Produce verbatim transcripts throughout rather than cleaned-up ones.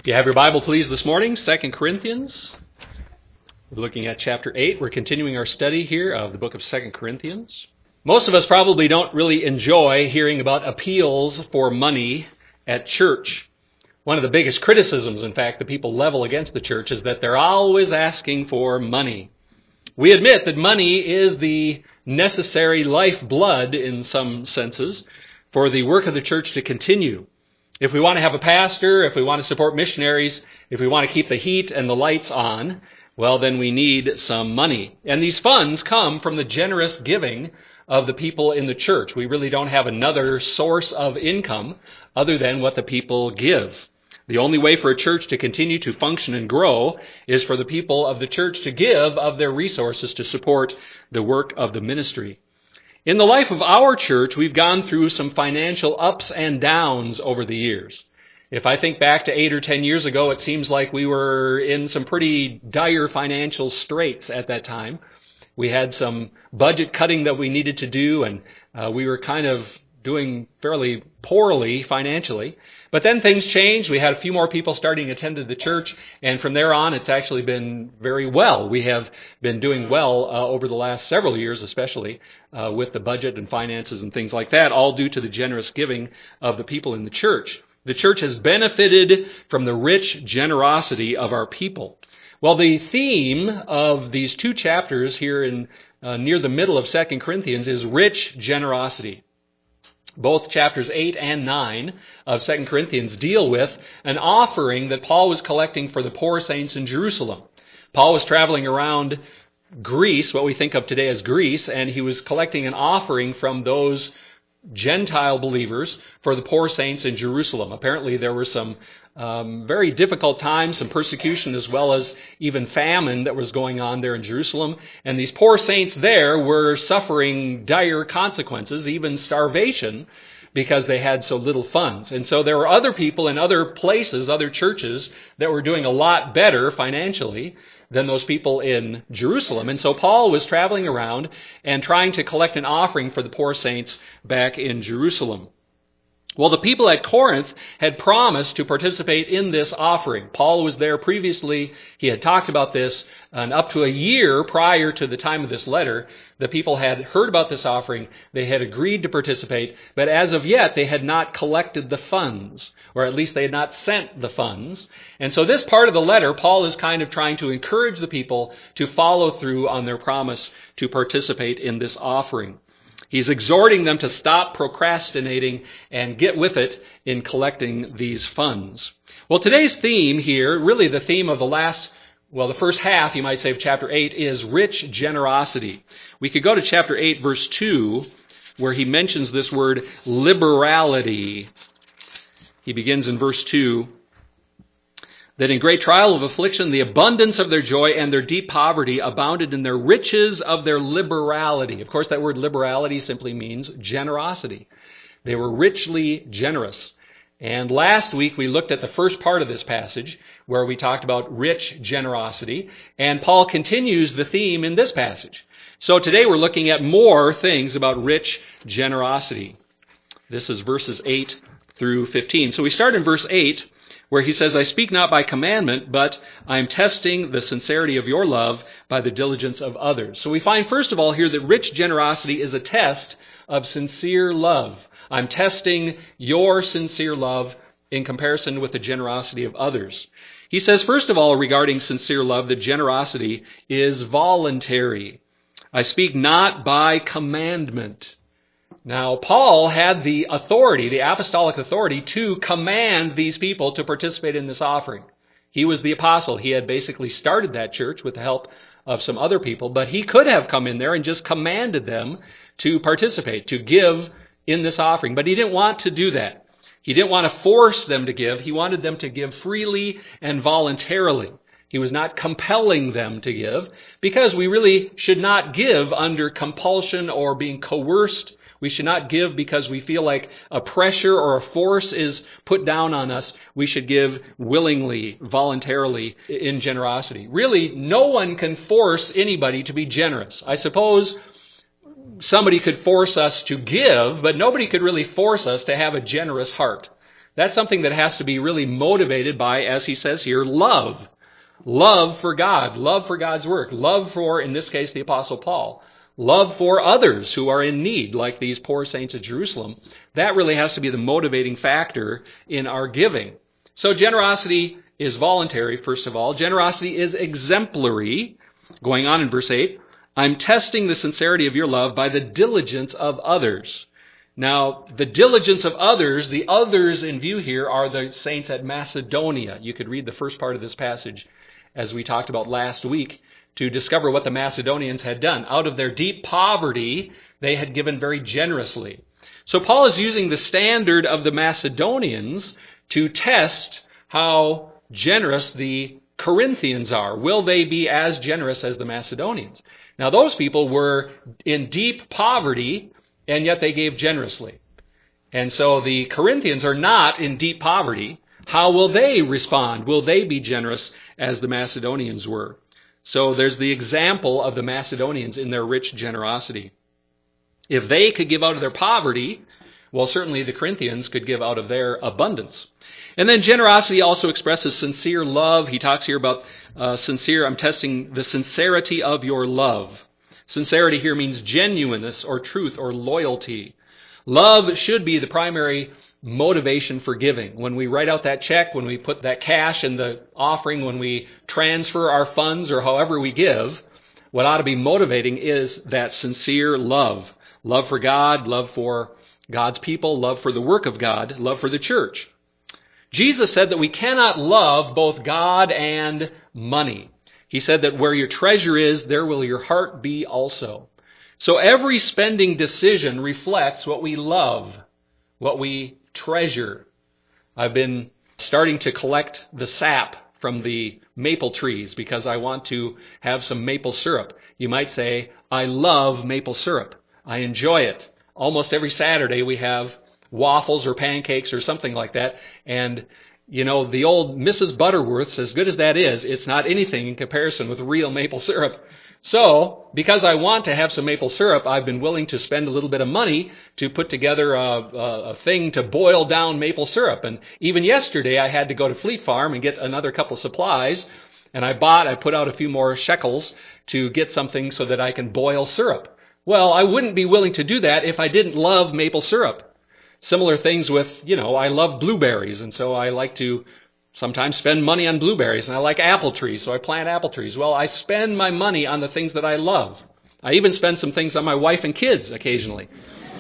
you have your Bible, please, this morning, Second Corinthians. We're looking at chapter eight. We're continuing our study here of the book of Second Corinthians. Most of us probably don't really enjoy hearing about appeals for money at church. One of the biggest criticisms, in fact, that people level against the church is that they're always asking for money. We admit that money is the necessary lifeblood, in some senses, for the work of the church to continue. If we want to have a pastor, if we want to support missionaries, if we want to keep the heat and the lights on, well, then we need some money. And these funds come from the generous giving of the people in the church. We really don't have another source of income other than what the people give. The only way for a church to continue to function and grow is for the people of the church to give of their resources to support the work of the ministry. In the life of our church, we've gone through some financial ups and downs over the years. If I think back to eight or ten years ago, it seems like we were in some pretty dire financial straits at that time. We had some budget cutting that we needed to do, and uh, we were kind of doing fairly poorly financially. But then things changed. We had a few more people starting to attend to the church, and from there on, it's actually been very well. We have been doing well uh, over the last several years, especially uh, with the budget and finances and things like that, all due to the generous giving of the people in the church. The church has benefited from the rich generosity of our people. Well, the theme of these two chapters here in uh, near the middle of Second Corinthians is rich generosity. Both chapters eight and nine of Second Corinthians deal with an offering that Paul was collecting for the poor saints in Jerusalem. Paul was traveling around Greece, what we think of today as Greece, and he was collecting an offering from those Gentile believers for the poor saints in Jerusalem. Apparently there were some um, very difficult times, some persecution as well as even famine that was going on there in Jerusalem. And these poor saints there were suffering dire consequences, even starvation, because they had so little funds. And so there were other people in other places, other churches, that were doing a lot better financially than those people in Jerusalem. And so Paul was traveling around and trying to collect an offering for the poor saints back in Jerusalem. Well, the people at Corinth had promised to participate in this offering. Paul was there previously. He had talked about this, and up to a year prior to the time of this letter, the people had heard about this offering. They had agreed to participate, but as of yet, they had not collected the funds, or at least they had not sent the funds. And so this part of the letter, Paul is kind of trying to encourage the people to follow through on their promise to participate in this offering. He's exhorting them to stop procrastinating and get with it in collecting these funds. Well, today's theme here, really the theme of the last, well, the first half, you might say, of chapter eight is rich generosity. We could go to chapter eight, verse two, where he mentions this word liberality. He begins in verse two. That in great trial of affliction, the abundance of their joy and their deep poverty abounded in their riches of their liberality. Of course, that word liberality simply means generosity. They were richly generous. And last week, we looked at the first part of this passage, where we talked about rich generosity. And Paul continues the theme in this passage. So today, we're looking at more things about rich generosity. This is verses eight through fifteen. So we start in verse eight, where he says, I speak not by commandment, but I am testing the sincerity of your love by the diligence of others. So we find, first of all, here that rich generosity is a test of sincere love. I'm testing your sincere love in comparison with the generosity of others. He says, first of all, regarding sincere love, that generosity is voluntary. I speak not by commandment. Now, Paul had the authority, the apostolic authority, to command these people to participate in this offering. He was the apostle. He had basically started that church with the help of some other people, but he could have come in there and just commanded them to participate, to give in this offering. But he didn't want to do that. He didn't want to force them to give. He wanted them to give freely and voluntarily. He was not compelling them to give, because we really should not give under compulsion or being coerced. We should not give because we feel like a pressure or a force is put down on us. We should give willingly, voluntarily, in generosity. Really, no one can force anybody to be generous. I suppose somebody could force us to give, but nobody could really force us to have a generous heart. That's something that has to be really motivated by, as he says here, love. Love for God, love for God's work, love for, in this case, the Apostle Paul, love for others who are in need, like these poor saints of Jerusalem. That really has to be the motivating factor in our giving. So generosity is voluntary, first of all. Generosity is exemplary. Going on in verse eight, I'm testing the sincerity of your love by the diligence of others. Now, the diligence of others, the others in view here are the saints at Macedonia. You could read the first part of this passage, as we talked about last week, to discover what the Macedonians had done. Out of their deep poverty, they had given very generously. So Paul is using the standard of the Macedonians to test how generous the Corinthians are. Will they be as generous as the Macedonians? Now, those people were in deep poverty, and yet they gave generously. And so the Corinthians are not in deep poverty. How will they respond? Will they be generous as the Macedonians were? So there's the example of the Macedonians in their rich generosity. If they could give out of their poverty, well, certainly the Corinthians could give out of their abundance. And then generosity also expresses sincere love. He talks here about uh, sincere, I'm testing the sincerity of your love. Sincerity here means genuineness or truth or loyalty. Love should be the primary motivation for giving. When we write out that check, when we put that cash in the offering, when we transfer our funds or however we give, what ought to be motivating is that sincere love. Love for God, love for God's people, love for the work of God, love for the church. Jesus said that we cannot love both God and money. He said that where your treasure is, there will your heart be also. So every spending decision reflects what we love, what we treasure. I've been starting to collect the sap from the maple trees because I want to have some maple syrup. You might say, I love maple syrup. I enjoy it. Almost every Saturday we have waffles or pancakes or something like that. And, you know, the old Missus Butterworth's, as good as that is, it's not anything in comparison with real maple syrup. So, because I want to have some maple syrup, I've been willing to spend a little bit of money to put together a, a, a thing to boil down maple syrup. And even yesterday I had to go to Fleet Farm and get another couple supplies. And I bought, I put out a few more shekels to get something so that I can boil syrup. Well, I wouldn't be willing to do that if I didn't love maple syrup. Similar things with, you know, I love blueberries, and so I like to sometimes spend money on blueberries, and I like apple trees, so I plant apple trees. Well, I spend my money on the things that I love. I even spend some things on my wife and kids occasionally.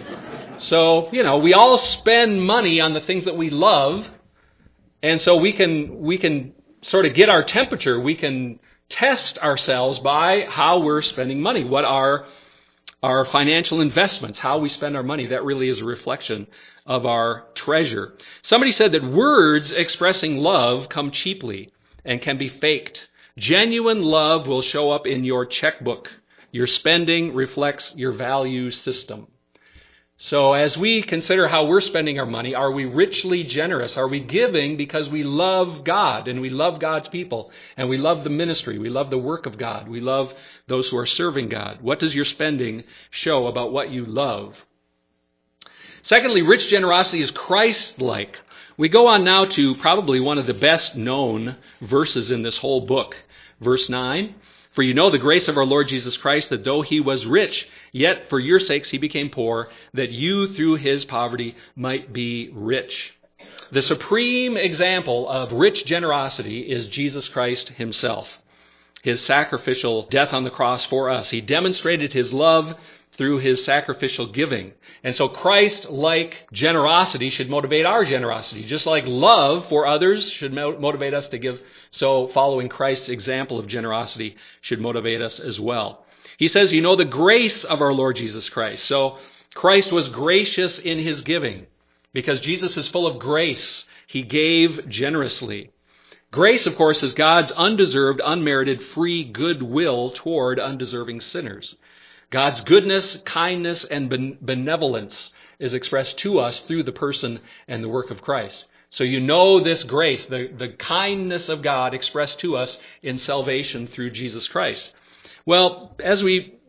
So, you know, we all spend money on the things that we love, and so we can we can sort of get our temperature. We can test ourselves by how we're spending money, what our Our financial investments, how we spend our money. That really is a reflection of our treasure. Somebody said that words expressing love come cheaply and can be faked. Genuine love will show up in your checkbook. Your spending reflects your value system. So as we consider how we're spending our money, are we richly generous? Are we giving because we love God and we love God's people and we love the ministry, we love the work of God, we love those who are serving God? What does your spending show about what you love? Secondly, rich generosity is Christ-like. We go on now to probably one of the best known verses in this whole book. Verse nine, for you know the grace of our Lord Jesus Christ, that though he was rich, yet for your sakes he became poor, that you through his poverty might be rich. The supreme example of rich generosity is Jesus Christ himself. His sacrificial death on the cross for us. He demonstrated his love through his sacrificial giving. And so Christ-like generosity should motivate our generosity. Just like love for others should motivate us to give, so following Christ's example of generosity should motivate us as well. He says, you know the grace of our Lord Jesus Christ. So Christ was gracious in his giving because Jesus is full of grace. He gave generously. Grace, of course, is God's undeserved, unmerited, free goodwill toward undeserving sinners. God's goodness, kindness, and benevolence is expressed to us through the person and the work of Christ. So you know this grace, the, the kindness of God expressed to us in salvation through Jesus Christ. Well, as we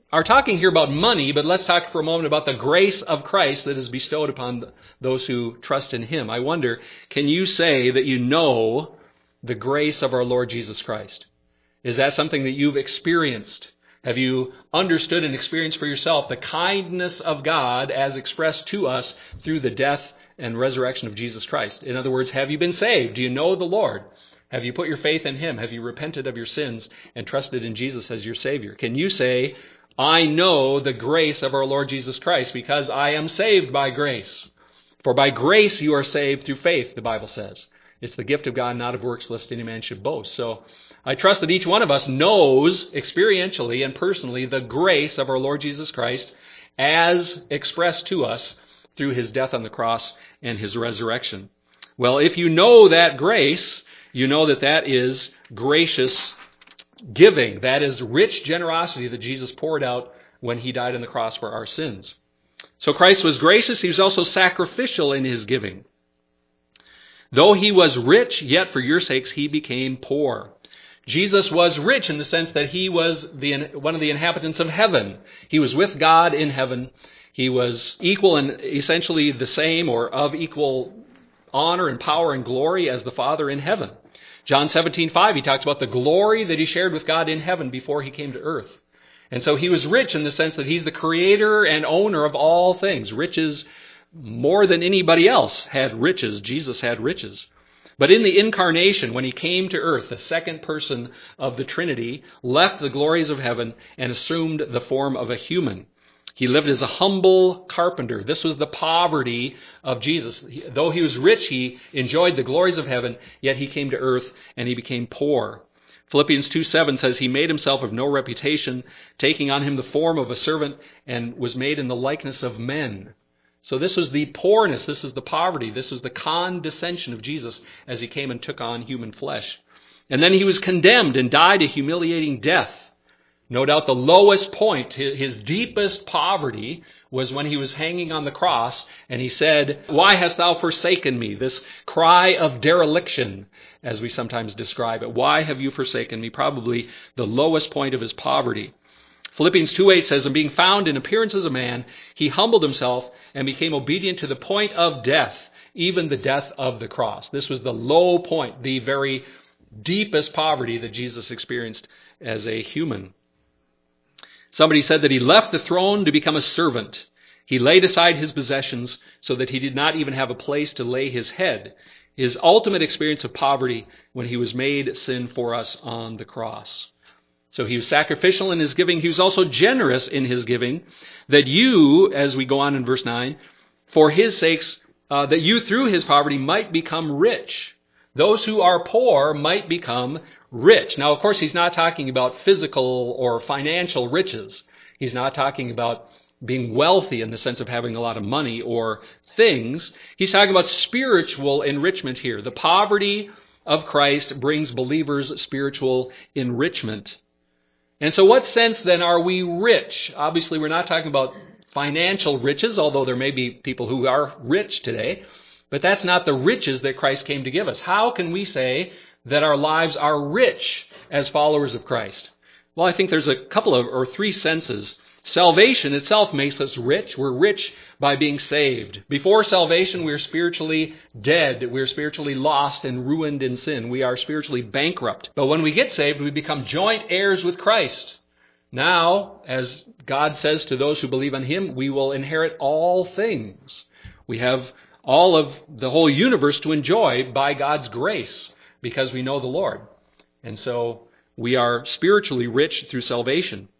are talking here about money, but let's talk for a moment about the grace of Christ that is bestowed upon those who trust in Him. I wonder, can you say that you know the grace of our Lord Jesus Christ? Is that something that you've experienced? Have you understood and experienced for yourself the kindness of God as expressed to us through the death and resurrection of Jesus Christ? In other words, have you been saved? Do you know the Lord? Have you put your faith in Him? Have you repented of your sins and trusted in Jesus as your Savior? Can you say, I know the grace of our Lord Jesus Christ because I am saved by grace? For by grace you are saved through faith, the Bible says. It's the gift of God, not of works, lest any man should boast. So I trust that each one of us knows experientially and personally the grace of our Lord Jesus Christ as expressed to us through His death on the cross and His resurrection. Well, if you know that grace, you know that that is gracious giving. That is rich generosity that Jesus poured out when He died on the cross for our sins. So Christ was gracious. He was also sacrificial in His giving. Though He was rich, yet for your sakes He became poor. Jesus was rich in the sense that He was the, one of the inhabitants of heaven. He was with God in heaven. He was equal and essentially the same or of equal honor and power and glory as the Father in heaven. John seventeen five, He talks about the glory that He shared with God in heaven before He came to earth. And so He was rich in the sense that He's the creator and owner of all things. Riches more than anybody else had riches. Jesus had riches. But in the incarnation, when He came to earth, the second person of the Trinity left the glories of heaven and assumed the form of a human. He lived as a humble carpenter. This was the poverty of Jesus. Though He was rich, He enjoyed the glories of heaven, yet He came to earth and He became poor. Philippians two seven says, He made Himself of no reputation, taking on Him the form of a servant, and was made in the likeness of men. So this was the poorness, this is the poverty, this was the condescension of Jesus as He came and took on human flesh. And then He was condemned and died a humiliating death. No doubt the lowest point, His deepest poverty, was when He was hanging on the cross and He said, Why hast thou forsaken me? This cry of dereliction, as we sometimes describe it. Why have you forsaken me? Probably the lowest point of His poverty. Philippians two eight says, And being found in appearance as a man, He humbled Himself and became obedient to the point of death, even the death of the cross. This was the low point, the very deepest poverty that Jesus experienced as a human. Somebody said that He left the throne to become a servant. He laid aside His possessions so that He did not even have a place to lay His head. His ultimate experience of poverty when He was made sin for us on the cross. So He was sacrificial in His giving. He was also generous in His giving, that you, as we go on in verse nine, for His sakes, uh, that you through His poverty might become rich. Those who are poor might become rich. Now, of course, He's not talking about physical or financial riches. He's not talking about being wealthy in the sense of having a lot of money or things. He's talking about spiritual enrichment here. The poverty of Christ brings believers spiritual enrichment. And so what sense then are we rich? Obviously, we're not talking about financial riches, although there may be people who are rich today. But that's not the riches that Christ came to give us. How can we say that our lives are rich as followers of Christ? Well, I think there's a couple of, or three senses. Salvation itself makes us rich. We're rich by being saved. Before salvation, we're spiritually dead. We're spiritually lost and ruined in sin. We are spiritually bankrupt. But when we get saved, we become joint heirs with Christ. Now, as God says to those who believe on Him, we will inherit all things. We have all of the whole universe to enjoy by God's grace because we know the Lord. And so we are spiritually rich through salvation.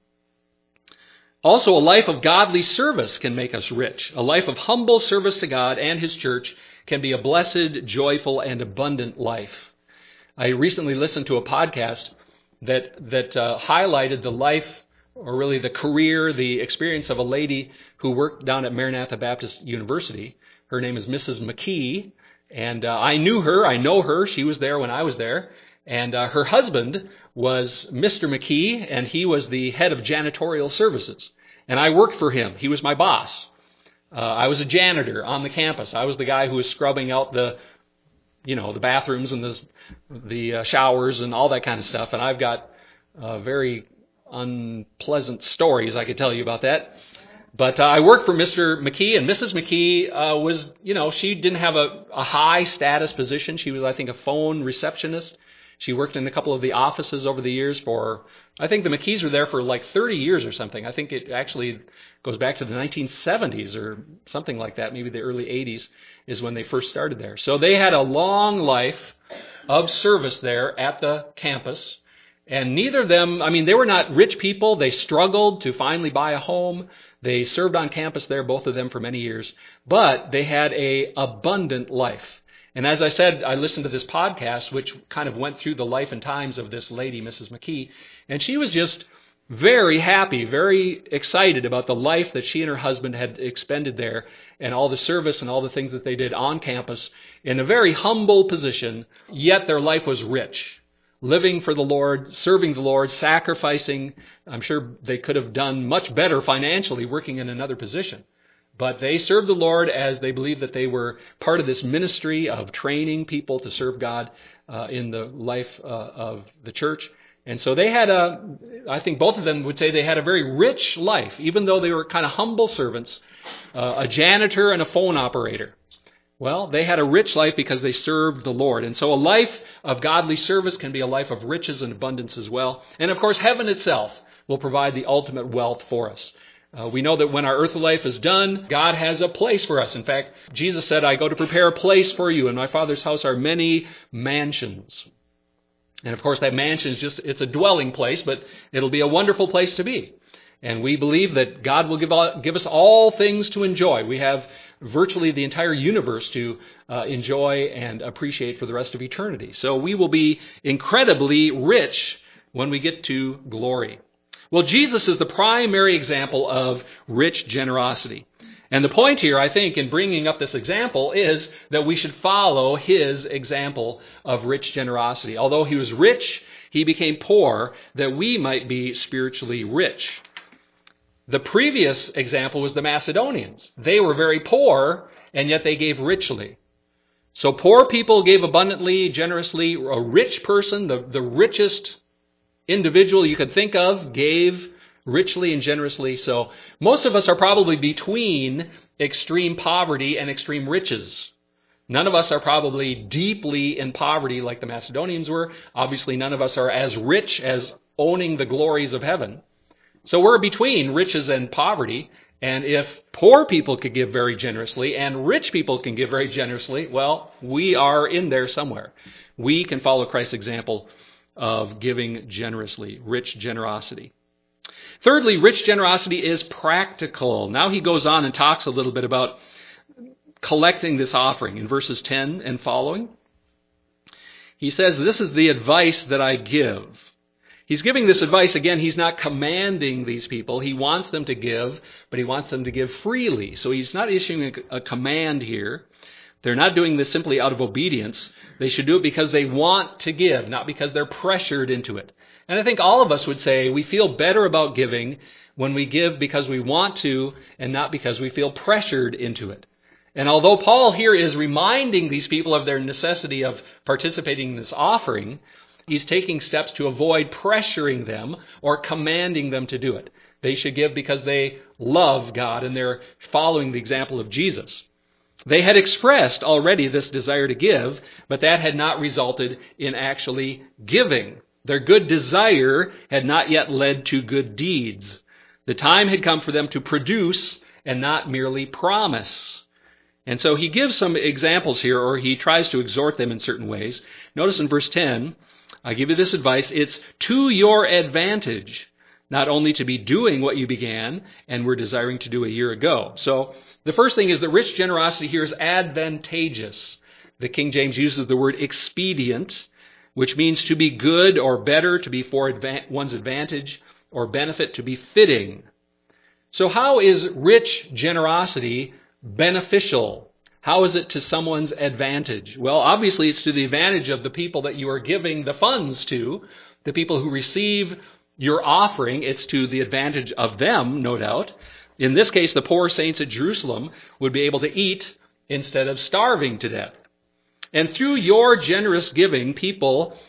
Also, a life of godly service can make us rich. A life of humble service to God and His church can be a blessed, joyful, and abundant life. I recently listened to a podcast that that uh, highlighted the life, or really the career, the experience of a lady who worked down at Maranatha Baptist University. Her name is Missus McKee, and uh, I knew her. I know her. She was there when I was there. And uh, her husband was Mister McKee, and he was the head of janitorial services. And I worked for him. He was my boss. Uh, I was a janitor on the campus. I was the guy who was scrubbing out the, you know, the bathrooms and the the uh, showers and all that kind of stuff. And I've got uh, very unpleasant stories I could tell you about that. But uh, I worked for Mister McKee, and Missus McKee uh, was, you know, she didn't have a, a high status position. She was, I think, a phone receptionist. She worked in a couple of the offices over the years for, I think the McKees were there for like thirty years or something. I think it actually goes back to the nineteen seventies or something like that. Maybe the early eighties is when they first started there. So they had a long life of service there at the campus. And neither of them, I mean, they were not rich people. They struggled to finally buy a home. They served on campus there, both of them, for many years. But they had a abundant life. And as I said, I listened to this podcast, which kind of went through the life and times of this lady, Missus McKee. And she was just very happy, very excited about the life that she and her husband had expended there and all the service and all the things that they did on campus in a very humble position, yet their life was rich. Living for the Lord, serving the Lord, sacrificing. I'm sure they could have done much better financially working in another position. But they served the Lord as they believed that they were part of this ministry of training people to serve God uh, in the life uh, of the church. And so they had a, I think both of them would say they had a very rich life, even though they were kind of humble servants, uh, a janitor and a phone operator. Well, they had a rich life because they served the Lord. And so a life of godly service can be a life of riches and abundance as well. And of course, heaven itself will provide the ultimate wealth for us. Uh, we know that when our earthly life is done, God has a place for us. In fact, Jesus said, I go to prepare a place for you. In my Father's house are many mansions. And of course, that mansion is just, it's a dwelling place, but it'll be a wonderful place to be. And we believe that God will give, all, give us all things to enjoy. We have virtually the entire universe to uh, enjoy and appreciate for the rest of eternity. So we will be incredibly rich when we get to glory. Well, Jesus is the primary example of rich generosity. And the point here, I think, in bringing up this example is that we should follow his example of rich generosity. Although he was rich, he became poor that we might be spiritually rich. The previous example was the Macedonians. They were very poor, and yet they gave richly. So poor people gave abundantly, generously. A rich person, the, the richest individual you could think of, gave richly and generously. So most of us are probably between extreme poverty and extreme riches. None of us are probably deeply in poverty like the Macedonians were. Obviously, none of us are as rich as owning the glories of heaven. So we're between riches and poverty. And if poor people could give very generously and rich people can give very generously, well, we are in there somewhere. We can follow Christ's example of giving generously, rich generosity. Thirdly, rich generosity is practical. Now he goes on and talks a little bit about collecting this offering in verses ten and following. He says, this is the advice that I give. He's giving this advice, again, he's not commanding these people. He wants them to give, but he wants them to give freely. So he's not issuing a, a command here. They're not doing this simply out of obedience. They should do it because they want to give, not because they're pressured into it. And I think all of us would say we feel better about giving when we give because we want to and not because we feel pressured into it. And although Paul here is reminding these people of their necessity of participating in this offering, he's taking steps to avoid pressuring them or commanding them to do it. They should give because they love God and they're following the example of Jesus. They had expressed already this desire to give, but that had not resulted in actually giving. Their good desire had not yet led to good deeds. The time had come for them to produce and not merely promise. And so he gives some examples here, or he tries to exhort them in certain ways. Notice in verse ten, I give you this advice, it's to your advantage, not only to be doing what you began and were desiring to do a year ago. So the first thing is that rich generosity here is advantageous. The King James uses the word expedient, which means to be good or better, to be for adva- one's advantage, or benefit, to be fitting. So how is rich generosity beneficial? How is it to someone's advantage? Well, obviously it's to the advantage of the people that you are giving the funds to, the people who receive your offering. It's to the advantage of them, no doubt. In this case, the poor saints at Jerusalem would be able to eat instead of starving to death. And through your generous giving, people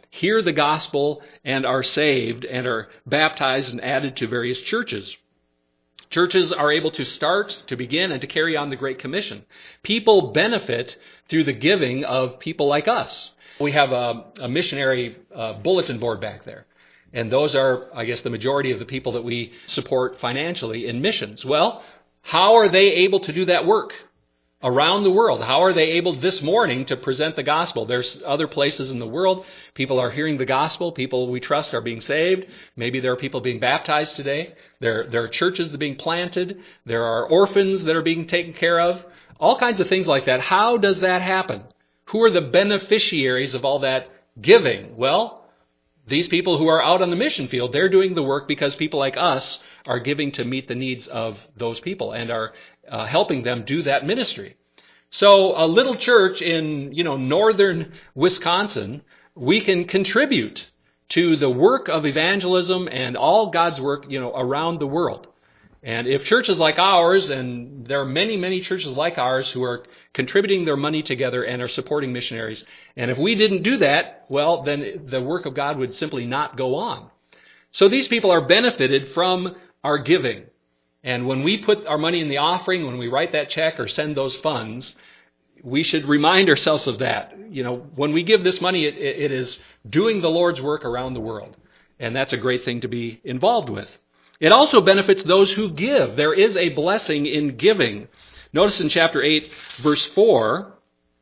hear the gospel and are saved and are baptized and added to various churches. Churches are able to start, to begin, and to carry on the Great Commission. People benefit through the giving of people like us. We have a, a missionary uh, bulletin board back there. And those are, I guess, the majority of the people that we support financially in missions. Well, how are they able to do that work around the world? How are they able this morning to present the gospel? There's other places in the world. People are hearing the gospel. People we trust are being saved. Maybe there are people being baptized today. There, there are churches that are being planted. There are orphans that are being taken care of. All kinds of things like that. How does that happen? Who are the beneficiaries of all that giving? Well, these people who are out on the mission field, they're doing the work because people like us are giving to meet the needs of those people and are uh, helping them do that ministry. So a little church in, you know, northern Wisconsin, we can contribute to the work of evangelism and all God's work, you know, around the world. And if churches like ours, and there are many, many churches like ours who are contributing their money together and are supporting missionaries, and if we didn't do that, well, then the work of God would simply not go on. So these people are benefited from our giving. And when we put our money in the offering, when we write that check or send those funds, we should remind ourselves of that. You know, when we give this money, it, it is doing the Lord's work around the world. And that's a great thing to be involved with. It also benefits those who give. There is a blessing in giving. Notice in chapter eight, verse four,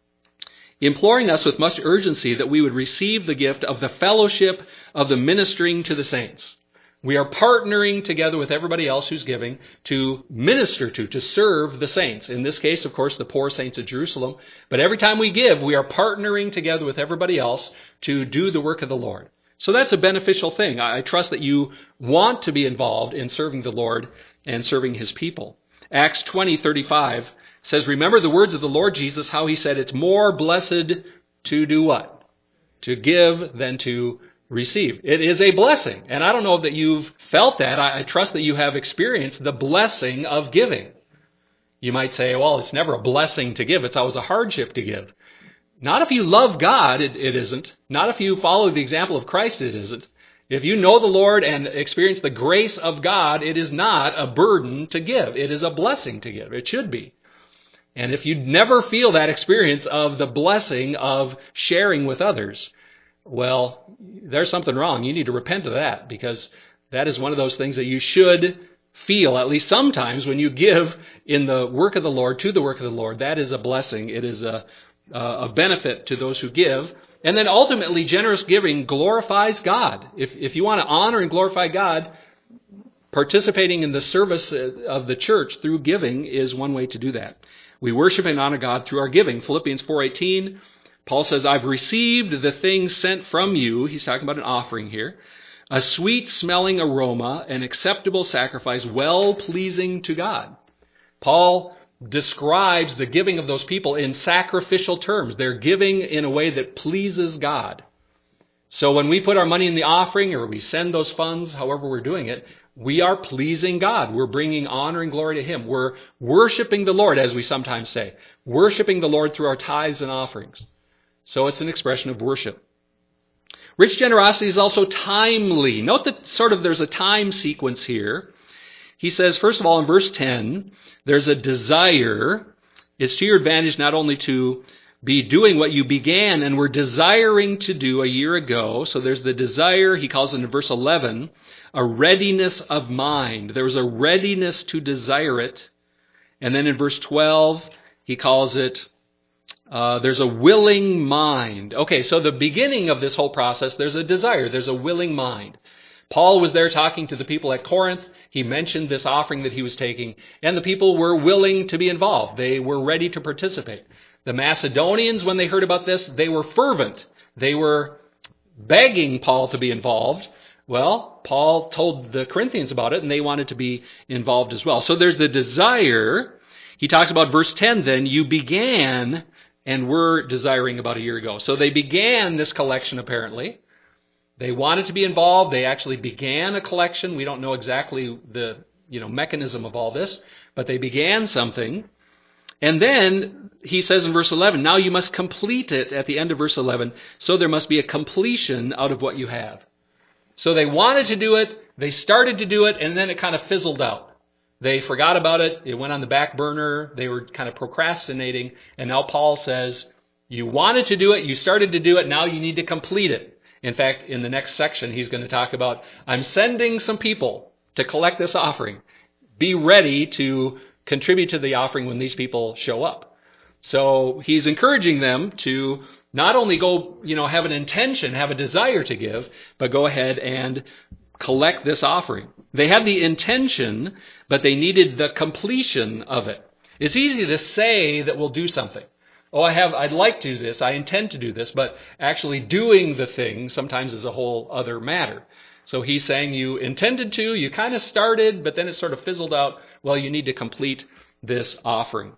imploring us with much urgency that we would receive the gift of the fellowship of the ministering to the saints. We are partnering together with everybody else who's giving to minister to, to serve the saints. In this case, of course, the poor saints of Jerusalem. But every time we give, we are partnering together with everybody else to do the work of the Lord. So that's a beneficial thing. I trust that you want to be involved in serving the Lord and serving His people. Acts twenty thirty-five says, remember the words of the Lord Jesus, how He said, it's more blessed to do what? To give than to receive. It is a blessing. And I don't know that you've felt that. I, I trust that you have experienced the blessing of giving. You might say, well, it's never a blessing to give. It's always a hardship to give. Not if you love God, it, it isn't. Not if you follow the example of Christ, it isn't. If you know the Lord and experience the grace of God, it is not a burden to give. It is a blessing to give. It should be. And if you never feel that experience of the blessing of sharing with others, well, there's something wrong. You need to repent of that, because that is one of those things that you should feel, at least sometimes, when you give in the work of the Lord, to the work of the Lord. That is a blessing. It is a a benefit to those who give. And then ultimately, generous giving glorifies God. If if you want to honor and glorify God, participating in the service of the church through giving is one way to do that. We worship and honor God through our giving. Philippians four eighteen, Paul says, I've received the things sent from you. He's talking about an offering here. A sweet-smelling aroma, an acceptable sacrifice, well-pleasing to God. Paul describes the giving of those people in sacrificial terms. They're giving in a way that pleases God. So when we put our money in the offering or we send those funds, however we're doing it, we are pleasing God. We're bringing honor and glory to Him. We're worshiping the Lord, as we sometimes say. Worshiping the Lord through our tithes and offerings. So it's an expression of worship. Rich generosity is also timely. Note that sort of there's a time sequence here. He says, first of all, in verse ten, there's a desire. It's to your advantage not only to be doing what you began and were desiring to do a year ago. So there's the desire. He calls it in verse eleven, a readiness of mind. There was a readiness to desire it. And then in verse twelve, he calls it, uh, there's a willing mind. Okay, so the beginning of this whole process, there's a desire. There's a willing mind. Paul was there talking to the people at Corinth. He mentioned this offering that he was taking, and the people were willing to be involved. They were ready to participate. The Macedonians, when they heard about this, they were fervent. They were begging Paul to be involved. Well, Paul told the Corinthians about it, and they wanted to be involved as well. So there's the desire. He talks about verse ten then, you began and were desiring about a year ago. So they began this collection apparently. They wanted to be involved. They actually began a collection. We don't know exactly the you know mechanism of all this, but they began something. And then he says in verse eleven, now you must complete it at the end of verse eleven, so there must be a completion out of what you have. So they wanted to do it, they started to do it, and then it kind of fizzled out. They forgot about it, it went on the back burner, they were kind of procrastinating, and now Paul says, you wanted to do it, you started to do it, now you need to complete it. In fact, in the next section, he's going to talk about, I'm sending some people to collect this offering. Be ready to contribute to the offering when these people show up. So he's encouraging them to not only go, you know, have an intention, have a desire to give, but go ahead and collect this offering. They had the intention, but they needed the completion of it. It's easy to say that we'll do something. Oh, I have, I'd like to do this, I intend to do this, but actually doing the thing sometimes is a whole other matter. So he's saying you intended to, you kind of started, but then it sort of fizzled out. Well, you need to complete this offering.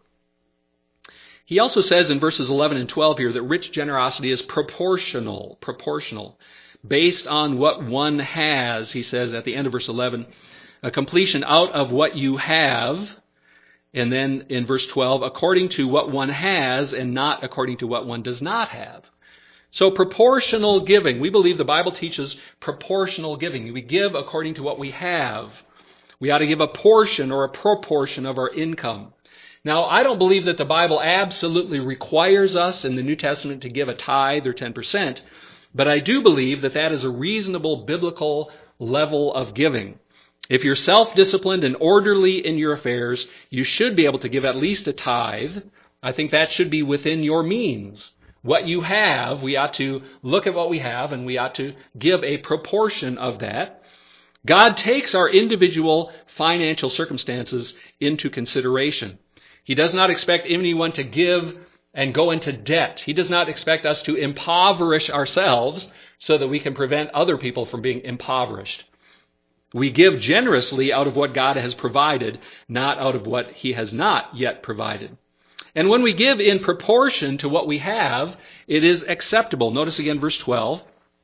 He also says in verses eleven and twelve here that rich generosity is proportional, proportional. Based on what one has, he says at the end of verse eleven, a completion out of what you have. And then in verse twelve, according to what one has and not according to what one does not have. So proportional giving. We believe the Bible teaches proportional giving. We give according to what we have. We ought to give a portion or a proportion of our income. Now, I don't believe that the Bible absolutely requires us in the New Testament to give a tithe or ten percent, but I do believe that that is a reasonable biblical level of giving. If you're self-disciplined and orderly in your affairs, you should be able to give at least a tithe. I think that should be within your means. What you have, we ought to look at what we have, and we ought to give a proportion of that. God takes our individual financial circumstances into consideration. He does not expect anyone to give and go into debt. He does not expect us to impoverish ourselves so that we can prevent other people from being impoverished. We give generously out of what God has provided, not out of what He has not yet provided. And when we give in proportion to what we have, it is acceptable. Notice again verse twelve.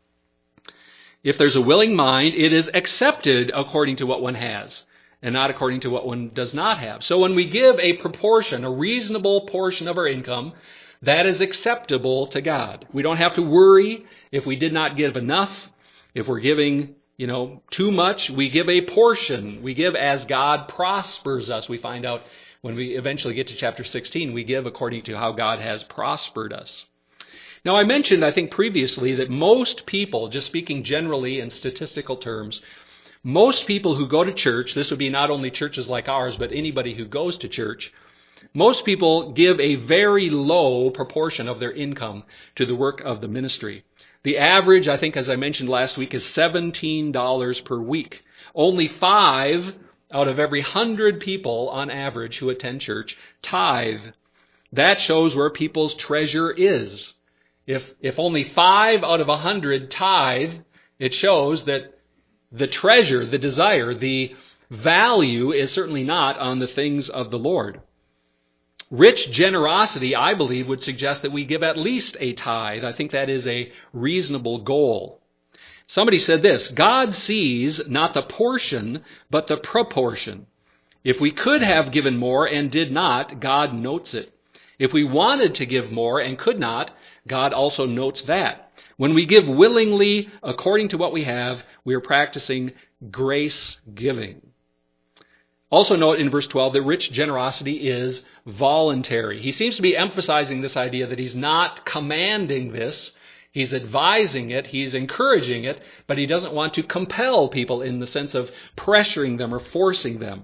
If there's a willing mind, it is accepted according to what one has, and not according to what one does not have. So when we give a proportion, a reasonable portion of our income, that is acceptable to God. We don't have to worry if we did not give enough, if we're giving You know, too much. We give a portion. We give as God prospers us. We find out when we eventually get to chapter sixteen, we give according to how God has prospered us. Now, I mentioned, I think previously, that most people, just speaking generally in statistical terms, most people who go to church, this would be not only churches like ours, but anybody who goes to church, most people give a very low proportion of their income to the work of the ministry. The average, I think, as I mentioned last week, is seventeen dollars per week. Only five out of every hundred people on average who attend church tithe. That shows where people's treasure is. If, if only five out of a hundred tithe, it shows that the treasure, the desire, the value is certainly not on the things of the Lord. Rich generosity, I believe, would suggest that we give at least a tithe. I think that is a reasonable goal. Somebody said this, God sees not the portion, but the proportion. If we could have given more and did not, God notes it. If we wanted to give more and could not, God also notes that. When we give willingly according to what we have, we are practicing grace giving. Also note in verse twelve that rich generosity is voluntary. He seems to be emphasizing this idea that he's not commanding this. He's advising it. He's encouraging it. But he doesn't want to compel people in the sense of pressuring them or forcing them.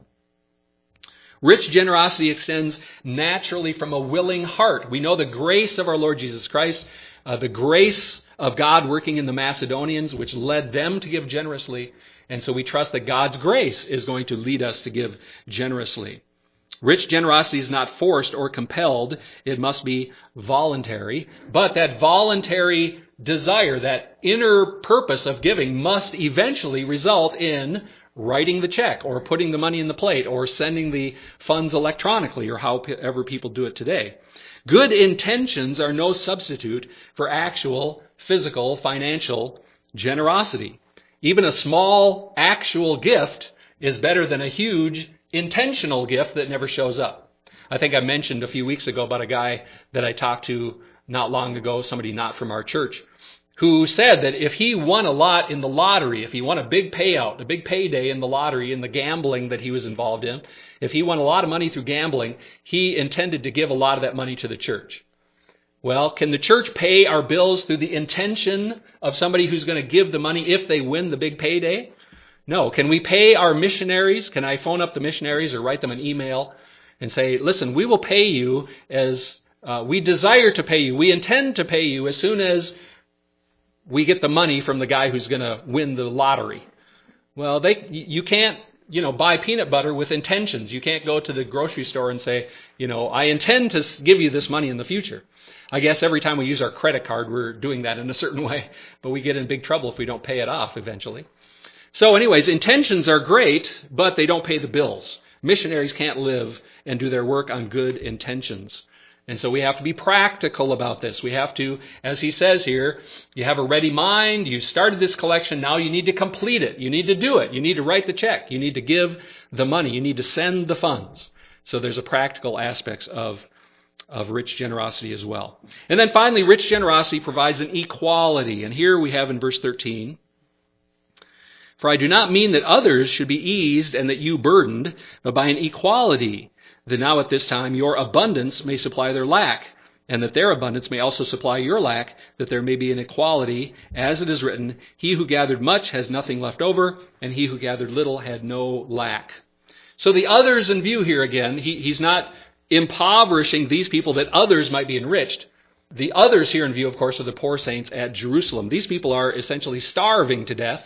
Rich generosity extends naturally from a willing heart. We know the grace of our Lord Jesus Christ, uh, the grace of God working in the Macedonians, which led them to give generously. And so we trust that God's grace is going to lead us to give generously. Rich generosity is not forced or compelled. It must be voluntary. But that voluntary desire, that inner purpose of giving must eventually result in writing the check or putting the money in the plate or sending the funds electronically or however people do it today. Good intentions are no substitute for actual physical financial generosity. Even a small actual gift is better than a huge intentional gift that never shows up. I think I mentioned a few weeks ago about a guy that I talked to not long ago, somebody not from our church, who said that if he won a lot in the lottery, if he won a big payout, a big payday in the lottery, in the gambling that he was involved in, if he won a lot of money through gambling, he intended to give a lot of that money to the church. Well, can the church pay our bills through the intention of somebody who's going to give the money if they win the big payday? No. Can we pay our missionaries? Can I phone up the missionaries or write them an email and say, listen, we will pay you as uh, we desire to pay you. We intend to pay you as soon as we get the money from the guy who's going to win the lottery. Well, they you can't, you know, buy peanut butter with intentions. You can't go to the grocery store and say, you know, I intend to give you this money in the future. I guess every time we use our credit card, we're doing that in a certain way, but we get in big trouble if we don't pay it off eventually. So anyways, intentions are great, but they don't pay the bills. Missionaries can't live and do their work on good intentions. And so we have to be practical about this. We have to, as he says here, you have a ready mind, you started this collection, now you need to complete it. You need to do it. You need to write the check. You need to give the money. You need to send the funds. So there's a practical aspects of, of rich generosity as well. And then finally, rich generosity provides an equality. And here we have in verse thirteen, for I do not mean that others should be eased and that you burdened, but by an equality, that now at this time your abundance may supply their lack, and that their abundance may also supply your lack, that there may be an equality, as it is written, he who gathered much has nothing left over, and he who gathered little had no lack. So the others in view here again, he, he's not impoverishing these people that others might be enriched. The others here in view, of course, are the poor saints at Jerusalem. These people are essentially starving to death.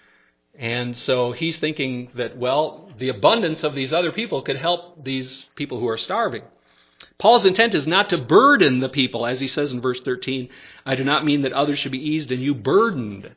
And so he's thinking that, well, the abundance of these other people could help these people who are starving. Paul's intent is not to burden the people, as he says in verse thirteen, I do not mean that others should be eased and you burdened.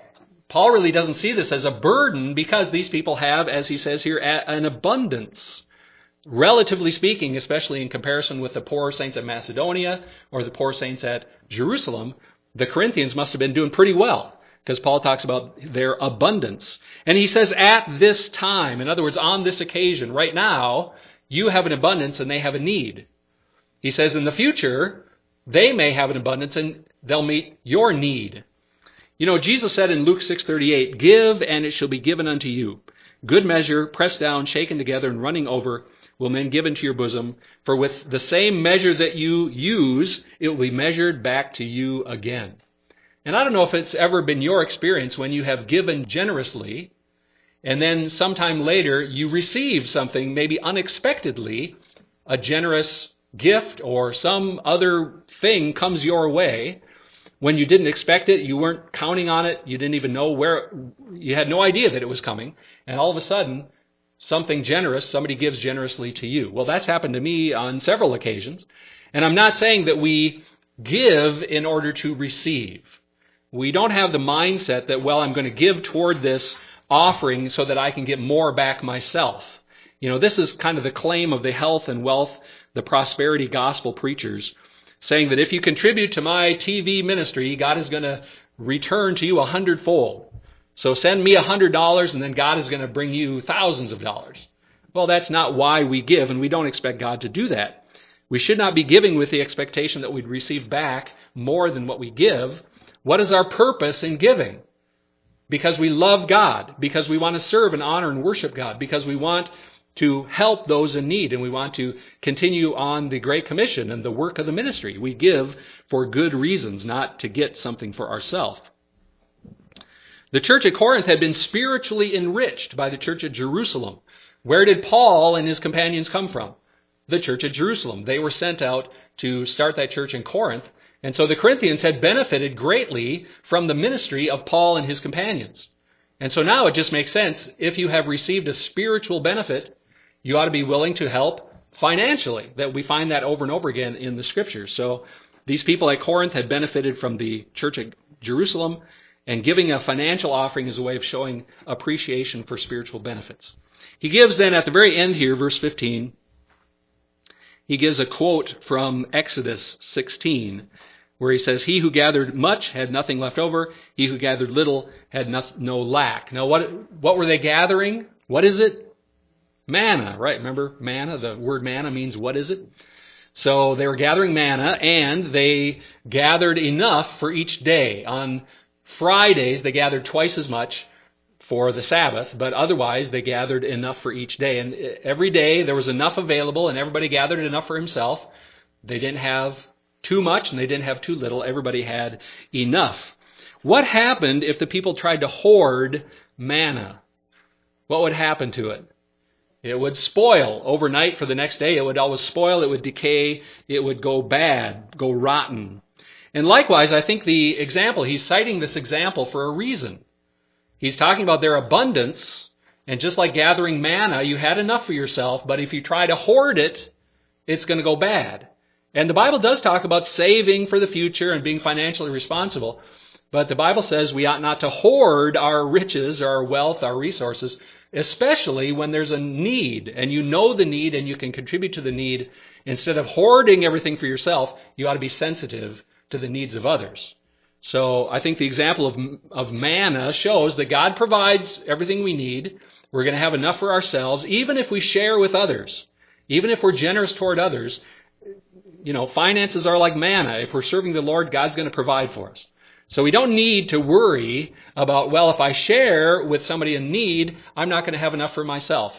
Paul really doesn't see this as a burden because these people have, as he says here, an abundance. Relatively speaking, especially in comparison with the poor saints at Macedonia or the poor saints at Jerusalem, the Corinthians must have been doing pretty well, because Paul talks about their abundance. And he says, at this time, in other words, on this occasion, right now, you have an abundance and they have a need. He says in the future, they may have an abundance and they'll meet your need. You know, Jesus said in Luke six thirty-eight, give and it shall be given unto you. Good measure, pressed down, shaken together, and running over, will men give into your bosom. For with the same measure that you use, it will be measured back to you again. And I don't know if it's ever been your experience when you have given generously and then sometime later you receive something maybe unexpectedly, a generous gift or some other thing comes your way when you didn't expect it, you weren't counting on it, you didn't even know where, you had no idea that it was coming, and all of a sudden something generous, somebody gives generously to you. Well, that's happened to me on several occasions, and I'm not saying that we give in order to receive. We don't have the mindset that, well, I'm going to give toward this offering so that I can get more back myself. You know, this is kind of the claim of the health and wealth, the prosperity gospel preachers, saying that if you contribute to my T V ministry, God is going to return to you a hundredfold. So send me a hundred dollars and then God is going to bring you thousands of dollars. Well, that's not why we give, and we don't expect God to do that. We should not be giving with the expectation that we'd receive back more than what we give. What is our purpose in giving? Because we love God, because we want to serve and honor and worship God, because we want to help those in need, and we want to continue on the Great Commission and the work of the ministry. We give for good reasons, not to get something for ourselves. The church at Corinth had been spiritually enriched by the church at Jerusalem. Where did Paul and his companions come from? The church at Jerusalem. They were sent out to start that church in Corinth. And so the Corinthians had benefited greatly from the ministry of Paul and his companions. And so now it just makes sense, if you have received a spiritual benefit, you ought to be willing to help financially. That we find that over and over again in the Scriptures. So these people at Corinth had benefited from the church at Jerusalem, and giving a financial offering is a way of showing appreciation for spiritual benefits. He gives then at the very end here, verse fifteen, he gives a quote from Exodus sixteen, where he says, he who gathered much had nothing left over. He who gathered little had no, no lack. Now, what, what were they gathering? What is it? Manna, right? Remember manna? The word manna means what is it? So they were gathering manna, and they gathered enough for each day. On Fridays, they gathered twice as much for the Sabbath, but otherwise they gathered enough for each day. And every day there was enough available, and everybody gathered enough for himself. They didn't have too much, and they didn't have too little. Everybody had enough. What happened if the people tried to hoard manna? What would happen to it? It would spoil overnight for the next day. It would always spoil. It would decay. It would go bad, go rotten. And likewise, I think the example, he's citing this example for a reason. He's talking about their abundance, and just like gathering manna, you had enough for yourself, but if you try to hoard it, it's going to go bad. And the Bible does talk about saving for the future and being financially responsible, but the Bible says we ought not to hoard our riches, our wealth, our resources, especially when there's a need, and you know the need and you can contribute to the need. Instead of hoarding everything for yourself, you ought to be sensitive to the needs of others. So I think the example of, of manna shows that God provides everything we need. We're going to have enough for ourselves, even if we share with others. Even if we're generous toward others, you know, finances are like manna. If we're serving the Lord, God's going to provide for us. So we don't need to worry about, well, if I share with somebody in need, I'm not going to have enough for myself.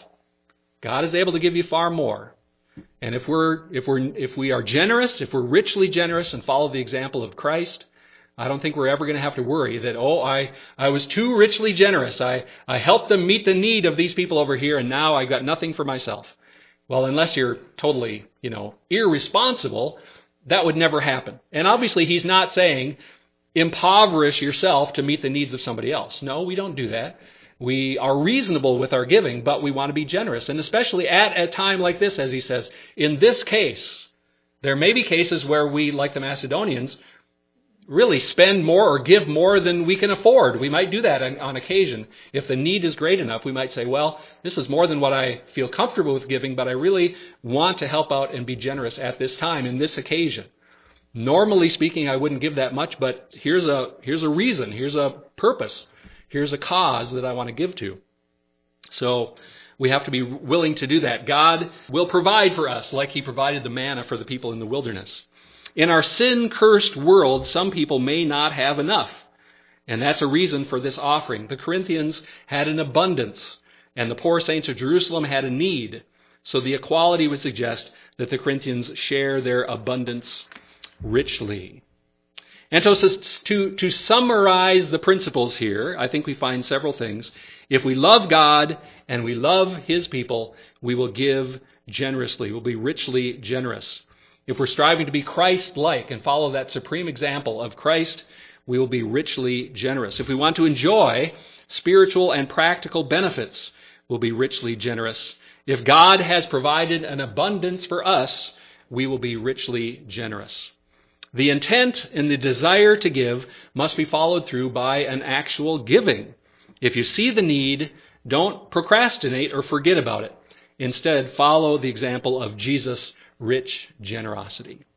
God is able to give you far more. And if we're if we're if we are generous, if we're richly generous and follow the example of Christ, I don't think we're ever going to have to worry that, oh, I, I was too richly generous. I, I helped them meet the need of these people over here, and now I got nothing for myself. Well, unless you're totally, you know, irresponsible, that would never happen. And obviously he's not saying impoverish yourself to meet the needs of somebody else. No, we don't do that. We are reasonable with our giving, but we want to be generous. And especially at a time like this, as he says, in this case, there may be cases where we, like the Macedonians, really spend more or give more than we can afford. We might do that on, on occasion. If the need is great enough, we might say, well, this is more than what I feel comfortable with giving, but I really want to help out and be generous at this time, in this occasion. Normally speaking, I wouldn't give that much, but here's a here's a reason, here's a purpose, here's a cause that I want to give to. So we have to be willing to do that. God will provide for us like he provided the manna for the people in the wilderness. In our sin-cursed world, some people may not have enough, and that's a reason for this offering. The Corinthians had an abundance, and the poor saints of Jerusalem had a need. So the equality would suggest that the Corinthians share their abundance richly. And to, to, to summarize the principles here, I think we find several things. If we love God and we love his people, we will give generously. We'll be richly generous. If we're striving to be Christ-like and follow that supreme example of Christ, we will be richly generous. If we want to enjoy spiritual and practical benefits, we'll be richly generous. If God has provided an abundance for us, we will be richly generous. The intent and the desire to give must be followed through by an actual giving. If you see the need, don't procrastinate or forget about it. Instead, follow the example of Jesus' rich generosity.